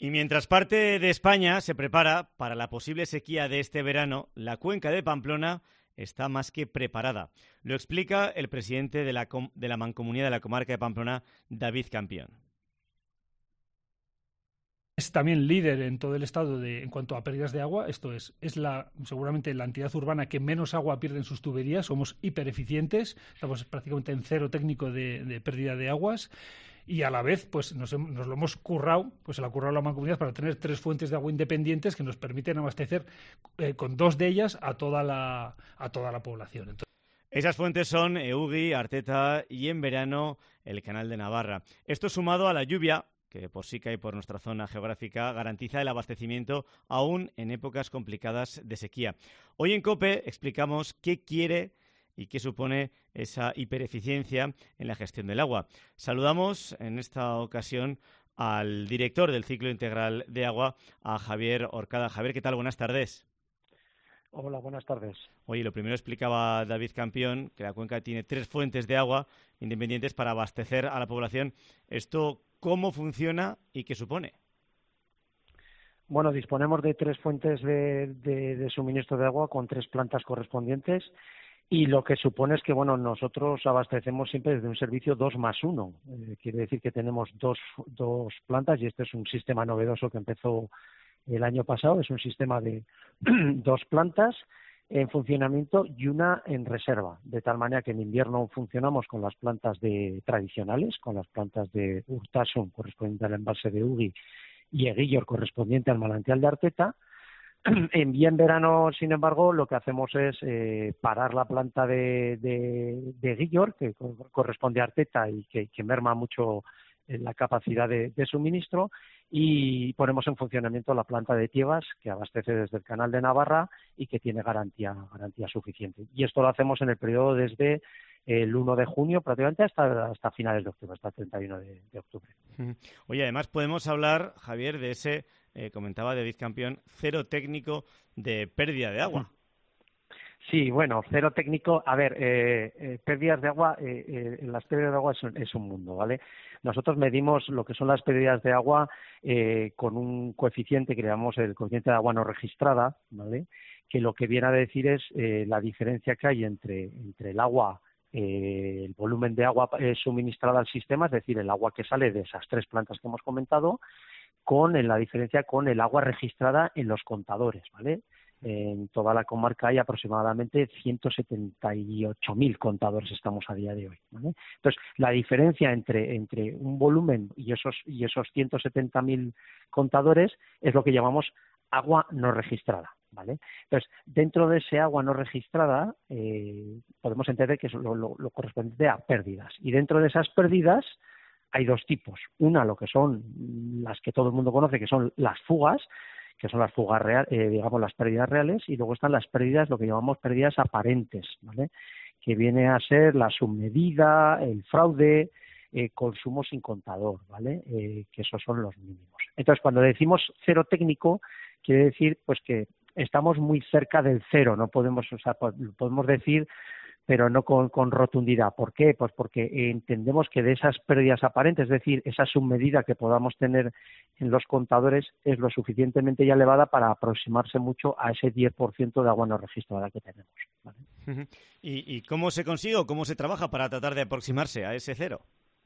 Y mientras parte de España se prepara para la posible sequía de este verano, la cuenca de Pamplona está más que preparada. Lo explica el presidente de la Mancomunidad de la Comarca de Pamplona, David Campión. Es también líder en todo el estado en cuanto a pérdidas de agua. Esto es seguramente la entidad urbana que menos agua pierde en sus tuberías. Somos hipereficientes, estamos prácticamente en cero técnico de pérdida de aguas. Y a la vez pues nos lo hemos currado, pues se la ha currado la Mancomunidad para tener 3 fuentes de agua independientes que nos permiten abastecer con 2 de ellas a toda la población. Esas fuentes son Eugui, Arteta y en verano el Canal de Navarra. Esto sumado a la lluvia, que por Sica y por nuestra zona geográfica garantiza el abastecimiento aún en épocas complicadas de sequía. Hoy en COPE explicamos qué quiere y qué supone esa hipereficiencia en la gestión del agua. Saludamos en esta ocasión al director del Ciclo Integral de Agua, a Javier Horcada. Javier, ¿qué tal? Buenas tardes. Hola, buenas tardes. Oye, lo primero explicaba David Campión que la cuenca tiene 3 fuentes de agua independientes para abastecer a la población. ¿Esto cómo funciona y qué supone? Bueno, disponemos de 3 fuentes de suministro de agua con 3 plantas correspondientes. Y lo que supone es que, bueno, nosotros abastecemos siempre desde un servicio 2+1. Quiere decir que tenemos dos plantas y este es un sistema novedoso que empezó el año pasado. Es un sistema de 2 plantas en funcionamiento y una en reserva. De tal manera que en invierno funcionamos con las plantas tradicionales, con las plantas de Urtasun, correspondiente al embalse de Eugui, y Eguillor, correspondiente al manantial de Arteta. En verano, sin embargo, lo que hacemos es parar la planta de Eguillor, que corresponde a Arteta y que merma mucho la capacidad de suministro, y ponemos en funcionamiento la planta de Tiebas, que abastece desde el Canal de Navarra y que tiene garantía suficiente. Y esto lo hacemos en el periodo desde el 1 de junio prácticamente hasta finales de octubre, hasta el 31 de octubre. Oye, además podemos hablar, Javier, de ese, comentaba David Campión, cero técnico de pérdida de agua. Sí, bueno, cero técnico. A ver, pérdidas de agua, las pérdidas de agua es un mundo, ¿vale? Nosotros medimos lo que son las pérdidas de agua con un coeficiente que le llamamos el coeficiente de agua no registrada, ¿vale? Que lo que viene a decir es la diferencia que hay entre el agua, el volumen de agua suministrada al sistema, es decir, el agua que sale de esas 3 plantas que hemos comentado, en la diferencia con el agua registrada en los contadores, ¿vale? En toda la comarca hay aproximadamente 178.000 contadores, estamos a día de hoy, ¿vale? Entonces, la diferencia entre un volumen y esos 170.000 contadores es lo que llamamos agua no registrada, ¿vale? Entonces, dentro de ese agua no registrada podemos entender que es lo correspondiente a pérdidas. Y dentro de esas pérdidas hay 2 tipos. Una, lo que son las que todo el mundo conoce, que son las fugas, que son las fugas reales, digamos las pérdidas reales, y luego están las pérdidas, lo que llamamos pérdidas aparentes, ¿vale? Que viene a ser la submedida, el fraude, consumo sin contador, ¿vale? Que esos son los mínimos. Entonces, cuando decimos cero técnico, quiere decir pues que estamos muy cerca del cero, no podemos, podemos decir, pero no con rotundidad. ¿Por qué? Pues porque entendemos que de esas pérdidas aparentes, es decir, esa submedida que podamos tener en los contadores es lo suficientemente ya elevada para aproximarse mucho a ese 10% de agua no registrada que tenemos, ¿vale? ¿Y cómo se consigue o cómo se trabaja para tratar de aproximarse a ese cero?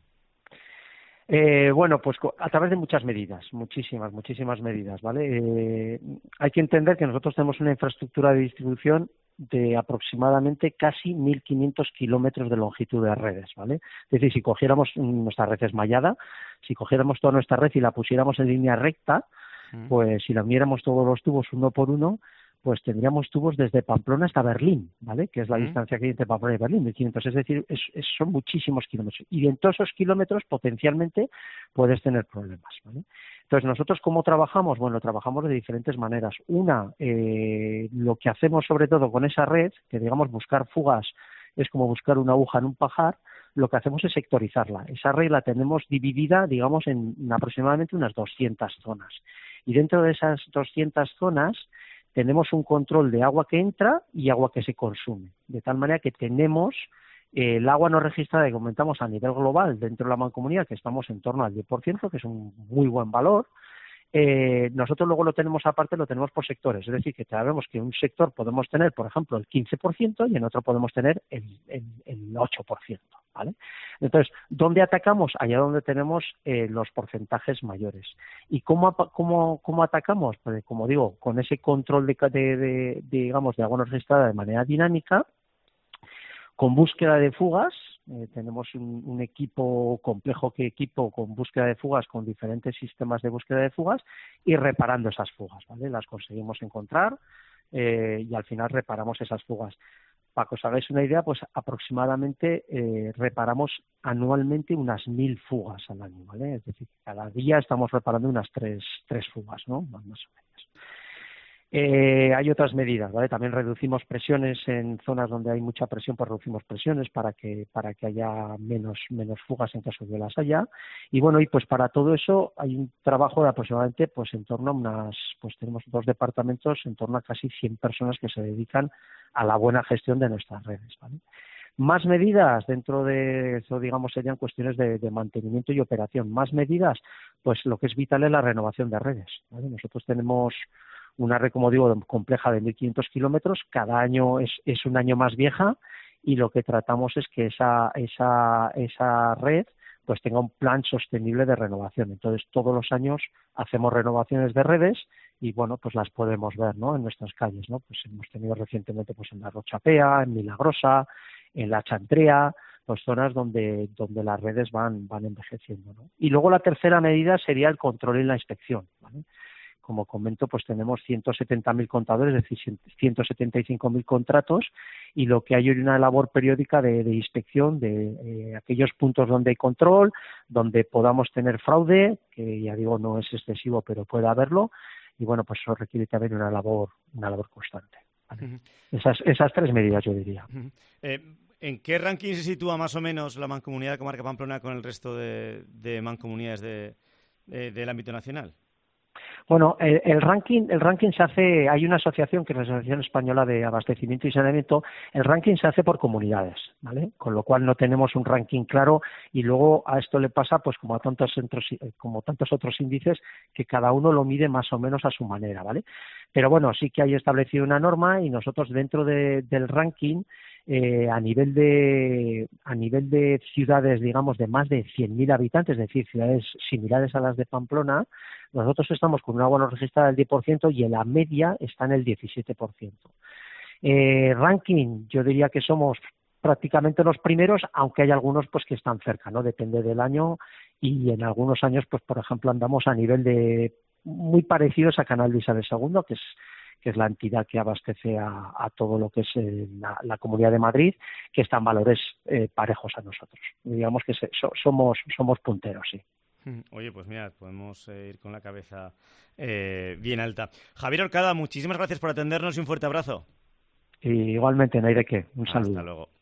Bueno, pues a través de muchas medidas, muchísimas medidas, ¿vale? Hay que entender que nosotros tenemos una infraestructura de distribución de aproximadamente casi 1.500 kilómetros de longitud de redes, ¿vale? Es decir, si cogiéramos nuestra red esmallada, si cogiéramos toda nuestra red y la pusiéramos en línea recta, pues si la uniéramos todos los tubos uno por uno, pues tendríamos tubos desde Pamplona hasta Berlín, ¿vale? Que es la distancia que hay entre Pamplona y Berlín, 1.500. Es decir, son muchísimos kilómetros. Y en todos esos kilómetros, potencialmente, puedes tener problemas, ¿vale? Entonces, ¿nosotros cómo trabajamos? Bueno, trabajamos de diferentes maneras. Una, lo que hacemos sobre todo con esa red, que digamos buscar fugas es como buscar una aguja en un pajar, lo que hacemos es sectorizarla. Esa red la tenemos dividida, digamos, en aproximadamente unas 200 zonas. Y dentro de esas 200 zonas tenemos un control de agua que entra y agua que se consume. De tal manera que tenemos el agua no registrada que comentamos a nivel global dentro de la mancomunidad, que estamos en torno al 10%, que es un muy buen valor, nosotros luego lo tenemos aparte, lo tenemos por sectores, es decir, que sabemos que en un sector podemos tener, por ejemplo, el 15% y en otro podemos tener el 8%, ¿vale? Entonces, ¿dónde atacamos? Allá donde tenemos los porcentajes mayores. ¿Y cómo atacamos? Pues, como digo, con ese control digamos, de agua no registrada de manera dinámica, con búsqueda de fugas. Tenemos un equipo complejo con búsqueda de fugas, con diferentes sistemas de búsqueda de fugas y reparando esas fugas, ¿vale? Las conseguimos encontrar y al final reparamos esas fugas. Para que os hagáis una idea, pues aproximadamente reparamos anualmente unas 1.000 fugas al año, ¿vale? Es decir, cada día estamos reparando unas tres fugas, ¿no? Más o menos. Hay otras medidas, ¿vale? También reducimos presiones en zonas donde hay mucha presión, pues reducimos presiones para que haya menos fugas en caso de que las haya. Y bueno, y pues para todo eso hay un trabajo de aproximadamente, pues en torno a tenemos 2 departamentos, en torno a casi 100 personas que se dedican a la buena gestión de nuestras redes, ¿vale? Más medidas dentro de eso, digamos, serían cuestiones de mantenimiento y operación. Más medidas, pues lo que es vital es la renovación de redes, ¿vale? Nosotros tenemos una red, como digo, compleja de 1.500 kilómetros. Cada año es un año más vieja y lo que tratamos es que esa red pues tenga un plan sostenible de renovación. Entonces, todos los años hacemos renovaciones de redes y, bueno, pues las podemos ver, ¿no?, en nuestras calles, ¿no? Pues hemos tenido recientemente pues en la Rochapea, en Milagrosa, en la Chantrea, pues zonas donde las redes van envejeciendo, ¿no? Y luego la tercera medida sería el control y la inspección, ¿vale? Como comento, pues tenemos 170.000 contadores, es decir, 175.000 contratos, y lo que hay es una labor periódica de inspección de aquellos puntos donde hay control, donde podamos tener fraude, que ya digo no es excesivo, pero puede haberlo, y bueno, pues eso requiere también una labor constante, ¿vale? Esas 3 medidas, yo diría. ¿En qué ranking se sitúa más o menos la Mancomunidad de Comarca Pamplona con el resto de mancomunidades del ámbito nacional? Bueno, el ranking se hace, hay una asociación que es la Asociación Española de Abastecimiento y Saneamiento. El ranking se hace por comunidades, ¿vale? Con lo cual no tenemos un ranking claro, y luego a esto le pasa pues como tantos otros índices, que cada uno lo mide más o menos a su manera, ¿vale? Pero bueno, sí que hay establecido una norma, y nosotros dentro del ranking, a nivel de ciudades, digamos, de más de 100.000 habitantes, es decir, ciudades similares a las de Pamplona, nosotros estamos con una agua no registrada del 10% y en la media está en el 17%. Ranking, yo diría que somos prácticamente los primeros, aunque hay algunos pues que están cerca, ¿no? Depende del año, y en algunos años, pues por ejemplo, andamos a nivel de muy parecidos a Canal de Isabel II, que es la entidad que abastece a todo lo que es la Comunidad de Madrid, que están valores parejos a nosotros. Digamos que somos punteros, sí. Oye, pues mira, podemos ir con la cabeza bien alta. Javier Orcada, muchísimas gracias por atendernos y un fuerte abrazo. Y igualmente, no hay de qué. Un saludo. Hasta luego.